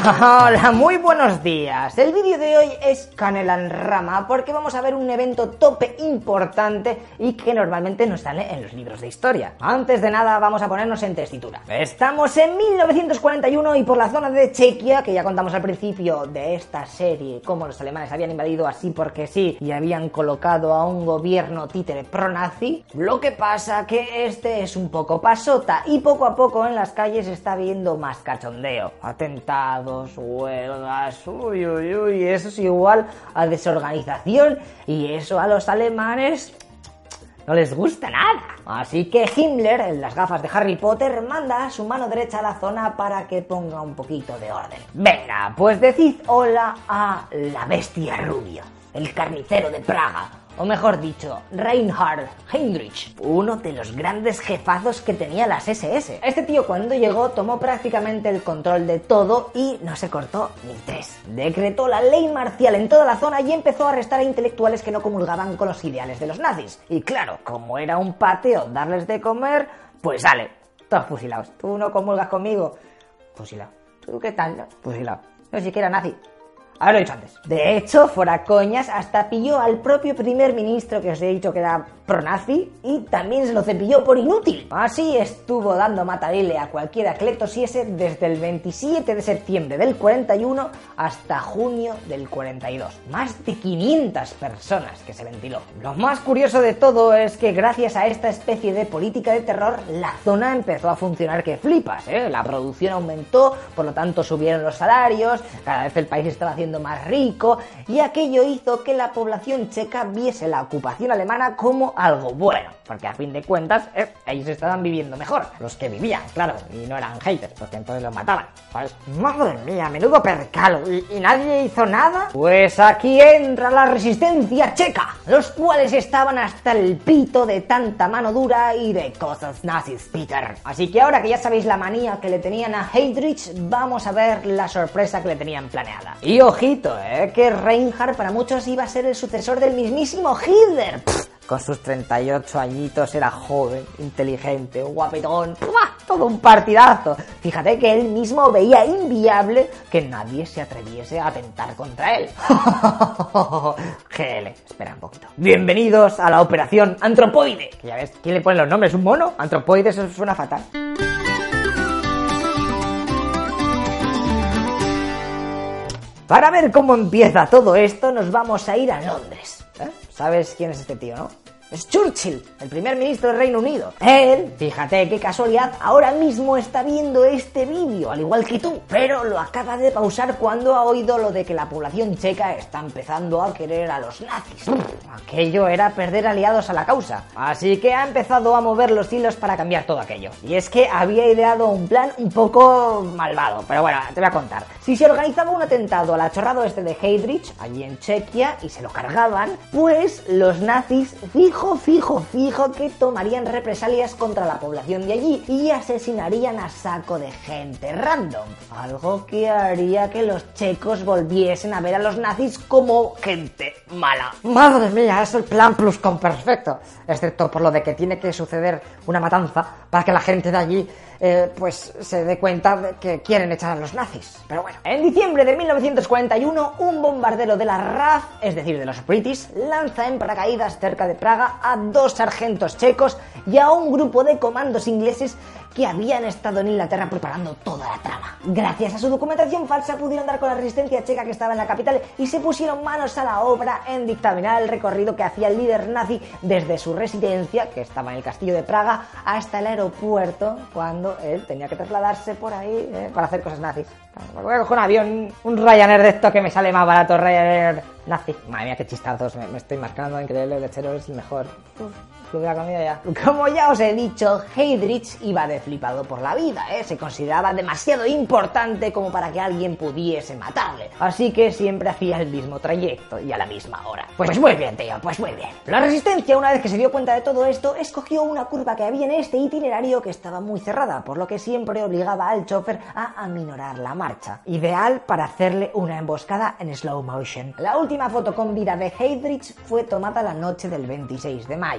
Hola, muy buenos días. El vídeo de hoy es canela en rama porque vamos a ver un evento tope importante y que normalmente no sale en los libros de historia. Antes de nada vamos a ponernos en tesitura. Estamos en 1941 y por la zona de Chequia, que ya contamos al principio de esta serie cómo los alemanes habían invadido así porque sí y habían colocado a un gobierno títere pro-nazi. Lo que pasa que este es un poco pasota y poco a poco en las calles está viendo más cachondeo. Atentados, huelgas, uy, eso es igual a desorganización y eso a los alemanes no les gusta nada. Así que Himmler, en las gafas de Harry Potter, manda a su mano derecha a la zona para que ponga un poquito de orden. Venga, pues decid hola a la bestia rubia, el carnicero de Praga. O mejor dicho, Reinhard Heydrich, uno de los grandes jefazos que tenía las SS. Este tío cuando llegó tomó prácticamente el control de todo y no se cortó ni tres. Decretó la ley marcial en toda la zona y empezó a arrestar a intelectuales que no comulgaban con los ideales de los nazis. Y claro, como era un pateo darles de comer, pues sale, todos fusilados. Tú no comulgas conmigo, fusilado. ¿Tú qué tal? Fusilado. No siquiera nazi. Ahora lo he dicho antes. De hecho, fuera coñas, hasta pilló al propio primer ministro que os he dicho que era pro-nazi y también se lo cepilló por inútil. Así estuvo dando matarile a cualquiera que le tosiese desde el 27 de septiembre del 41 hasta junio del 42. Más de 500 personas que se ventiló. Lo más curioso de todo es que gracias a esta especie de política de terror, la zona empezó a funcionar que flipas, ¿eh? La producción aumentó, por lo tanto subieron los salarios, cada vez el país estaba haciendo más rico y aquello hizo que la población checa viese la ocupación alemana como algo bueno, porque a fin de cuentas ellos estaban viviendo mejor, los que vivían, claro, y no eran haters, porque entonces los mataban, ¿sabes? Madre mía, menudo percalo, ¿y nadie hizo nada? Pues aquí entra la resistencia checa, los cuales estaban hasta el pito de tanta mano dura y de cosas nazis, Peter. Así que ahora que ya sabéis la manía que le tenían a Heydrich, vamos a ver la sorpresa que le tenían planeada. Y ojito, que Reinhard para muchos iba a ser el sucesor del mismísimo Hitler. Con sus 38 añitos era joven, inteligente, guapetón, todo un partidazo. Fíjate que él mismo veía inviable que nadie se atreviese a atentar contra él. GL, espera un poquito. Bienvenidos a la operación Antropoide. Que ya ves, ¿quién le pone los nombres? ¿Un mono? Antropoide, eso suena fatal. Para ver cómo empieza todo esto, nos vamos a ir a Londres. ¿Sabes quién es este tío, no? Es Churchill, el primer ministro del Reino Unido. Él, fíjate qué casualidad, ahora mismo está viendo este vídeo, al igual que tú, pero lo acaba de pausar cuando ha oído lo de que la población checa está empezando a querer a los nazis. Aquello era perder aliados a la causa, así que ha empezado a mover los hilos para cambiar todo aquello. Y es que había ideado un plan un poco malvado, pero bueno, te voy a contar. Si se organizaba un atentado al achorrado este de Heydrich, allí en Chequia, y se lo cargaban, pues los nazis, fijo que tomarían represalias contra la población de allí y asesinarían a saco de gente random. Algo que haría que los checos volviesen a ver a los nazis como gente mala. Madre mía, es el plan pluscuamperfecto. Excepto por lo de que tiene que suceder una matanza para que la gente de allí pues se dé cuenta de que quieren echar a los nazis. Pero bueno, en diciembre de 1941, un bombardero de la RAF, es decir, de los British, lanza en paracaídas cerca de Praga a 2 sargentos checos y a un grupo de comandos ingleses que habían estado en Inglaterra preparando toda la trama. Gracias a su documentación falsa pudieron dar con la resistencia checa que estaba en la capital y se pusieron manos a la obra en dictaminar el recorrido que hacía el líder nazi desde su residencia, que estaba en el castillo de Praga, hasta el aeropuerto cuando él tenía que trasladarse por ahí para hacer cosas nazis. Voy a coger un avión, un Ryanair de esto que me sale más barato, Ryanair nazi. Madre mía, qué chistazos, me estoy marcando, increíble, el lechero es el mejor. Club de la comida ya. Como ya os he dicho, Heydrich iba de flipado por la vida, se consideraba demasiado importante como para que alguien pudiese matarle, así que siempre hacía el mismo trayecto y a la misma hora. Pues muy bien, tío, pues muy bien. La resistencia, una vez que se dio cuenta de todo esto, escogió una curva que había en este itinerario que estaba muy cerrada, por lo que siempre obligaba al chofer a aminorar la marcha, ideal para hacerle una emboscada en slow motion. La última foto con vida de Heydrich fue tomada la noche del 26 de mayo. A la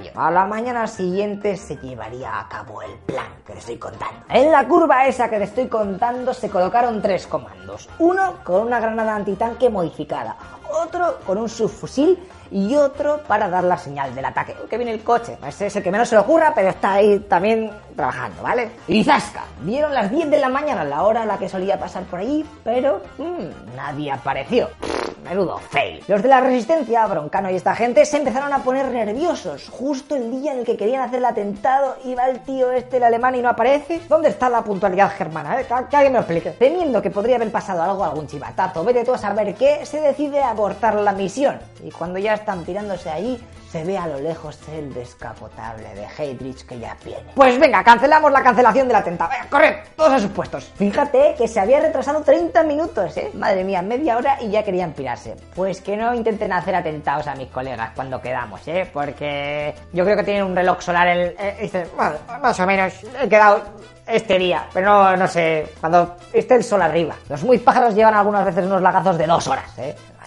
la mañana siguiente se llevaría a cabo el plan que te estoy contando. En la curva esa que te estoy contando se colocaron 3 comandos. Uno con una granada antitanque modificada, otro con un subfusil y otro para dar la señal del ataque. Que viene el coche, ese es el que menos se le ocurra, pero está ahí también trabajando, ¿vale? Y zasca, dieron las 10 de la mañana, la hora a la que solía pasar por allí, pero nadie apareció. Menudo fail. Los de la Resistencia, Broncano y esta gente, se empezaron a poner nerviosos. Justo el día en el que querían hacer el atentado, iba el tío el alemán y no aparece. ¿Dónde está la puntualidad germana? Que alguien me lo explique. Temiendo que podría haber pasado algún chivatazo, vete tú a saber qué, se decide abortar la misión. Y cuando ya están tirándose allí, se ve a lo lejos el descapotable de Heydrich que ya viene. Pues venga, cancelamos la cancelación del atentado. Venga, corred, todos a sus puestos. Fíjate que se había retrasado 30 minutos, Madre mía, media hora y ya querían pirarse. Pues que no intenten hacer atentados a mis colegas cuando quedamos, porque yo creo que tienen un reloj solar dice, bueno, más o menos, he quedado este día, pero no sé, cuando esté el sol arriba. Los muy pájaros llevan algunas veces unos lagazos de 2 horas,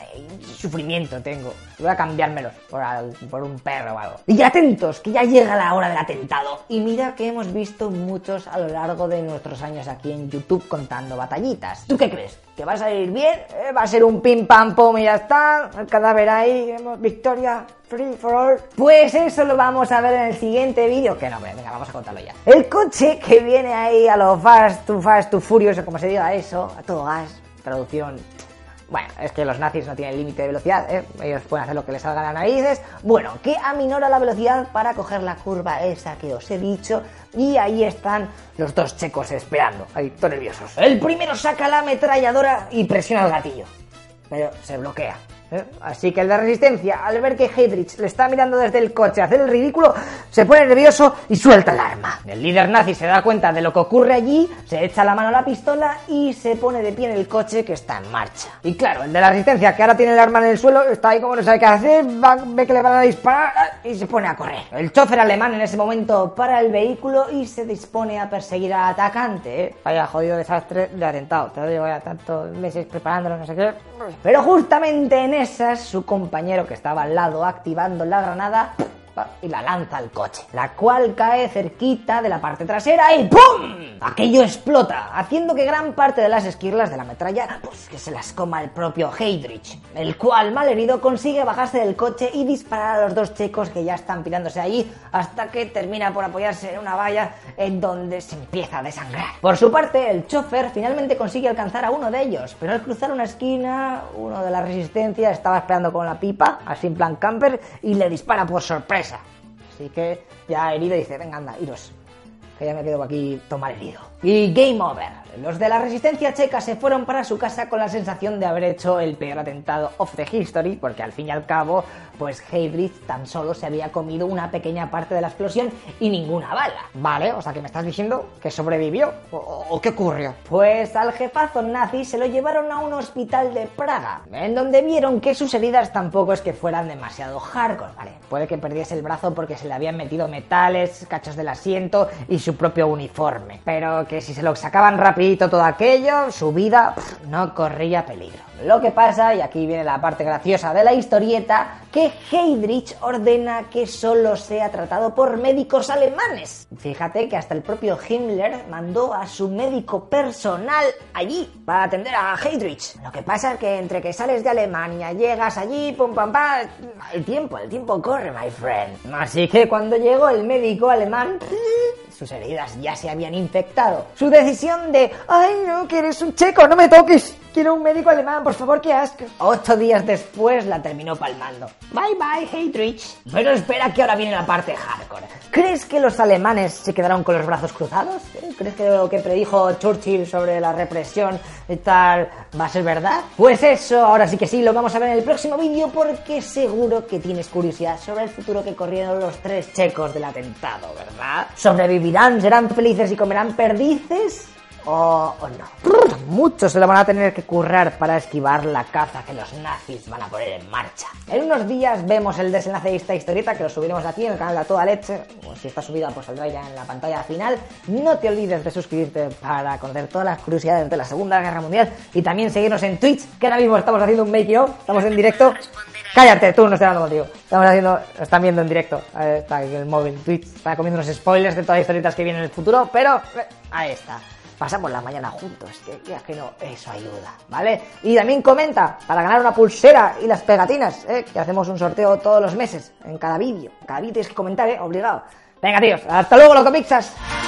Sufrimiento tengo. Voy a cambiármelos por un perro o algo. Y atentos, que ya llega la hora del atentado. Y mira que hemos visto muchos a lo largo de nuestros años aquí en YouTube contando batallitas. ¿Tú qué crees? ¿Que va a salir bien? ¿Va a ser un pim pam pum y ya está? El cadáver ahí, victoria, free for all. Pues eso lo vamos a ver en el siguiente vídeo. Que no, venga, vamos a contarlo ya. El coche que viene ahí a lo fast to furious, o como se diga eso, a todo gas, traducción. Bueno, es que los nazis no tienen límite de velocidad, ellos pueden hacer lo que les salga a las narices. Bueno, que aminora la velocidad para coger la curva esa que os he dicho. Y ahí están los 2 checos esperando, ahí todos nerviosos. El primero saca la ametralladora y presiona el gatillo, pero se bloquea. Así que el de Resistencia, al ver que Heydrich le está mirando desde el coche a hacer el ridículo, se pone nervioso y suelta el arma. El líder nazi se da cuenta de lo que ocurre allí, se echa la mano a la pistola y se pone de pie en el coche que está en marcha. Y claro, el de la Resistencia, que ahora tiene el arma en el suelo, está ahí como no sabe qué hacer, ve que le van a disparar y se pone a correr. El chofer alemán en ese momento para el vehículo y se dispone a perseguir al atacante. Vaya jodido desastre de atentado, te lo digo ya tantos meses preparándolo, no sé qué. Pero justamente en esas, su compañero que estaba al lado activando la granada y la lanza al coche, la cual cae cerquita de la parte trasera y ¡pum! Aquello explota, haciendo que gran parte de las esquirlas de la metralla pues que se las coma el propio Heydrich, el cual, malherido, consigue bajarse del coche y disparar a los 2 checos que ya están pirándose allí hasta que termina por apoyarse en una valla en donde se empieza a desangrar. Por su parte, el chofer finalmente consigue alcanzar a uno de ellos, pero al cruzar una esquina, uno de la Resistencia estaba esperando con la pipa, así en plan camper, y le dispara por sorpresa. Así que ya herido dice, venga anda, iros, que ya me quedo aquí tomar herido. Y game over. Los de la Resistencia checa se fueron para su casa con la sensación de haber hecho el peor atentado of the history, porque al fin y al cabo, pues Heydrich tan solo se había comido una pequeña parte de la explosión y ninguna bala. Vale, o sea que me estás diciendo que sobrevivió, ¿o qué ocurrió? Pues al jefazo nazi se lo llevaron a un hospital de Praga, en donde vieron que sus heridas tampoco es que fueran demasiado hardcore, ¿vale? Puede que perdiese el brazo porque se le habían metido metales, cachos del asiento y su propio uniforme, pero que si se lo sacaban rapidito todo aquello, su vida no corría peligro. Lo que pasa, y aquí viene la parte graciosa de la historieta, que Heydrich ordena que solo sea tratado por médicos alemanes. Fíjate que hasta el propio Himmler mandó a su médico personal allí para atender a Heydrich. Lo que pasa es que entre que sales de Alemania, llegas allí, pum pam pam, el tiempo corre, my friend. Así que cuando llegó el médico alemán, sus heridas ya se habían infectado. Su decisión de, ay no, que eres un checo, no me toques, quiero un médico alemán, por favor, qué asco. 8 días después la terminó palmando. Bye bye, Heydrich. Pero espera que ahora viene la parte hardcore. ¿Crees que los alemanes se quedaron con los brazos cruzados? ¿Crees que lo que predijo Churchill sobre la represión y tal va a ser verdad? Pues eso, ahora sí que sí, lo vamos a ver en el próximo vídeo porque seguro que tienes curiosidad sobre el futuro que corrieron los 3 checos del atentado, ¿verdad? ¿Sobrevivirán? ¿Serán felices y comerán perdices? o no. Muchos se lo van a tener que currar para esquivar la caza que los nazis van a poner en marcha. En unos días vemos el desenlace de esta historieta, que lo subiremos aquí en el canal de A Toda Leche, o si está subida pues saldrá ya en la pantalla final. No te olvides de suscribirte para conocer todas las curiosidades de la Segunda Guerra Mundial y también seguirnos en Twitch, que ahora mismo estamos haciendo un making of, estamos en directo. Cállate, tú no estoy hablando contigo. Están viendo en directo. Está aquí el móvil, Twitch. Está comiendo unos spoilers de todas las historietas que vienen en el futuro, pero ahí está. Pasamos la mañana juntos, que no, eso ayuda, ¿vale? Y también comenta para ganar una pulsera y las pegatinas, que hacemos un sorteo todos los meses, en cada vídeo. Cada vídeo tienes que comentar, obligado. Venga, tíos, hasta luego, locomixas.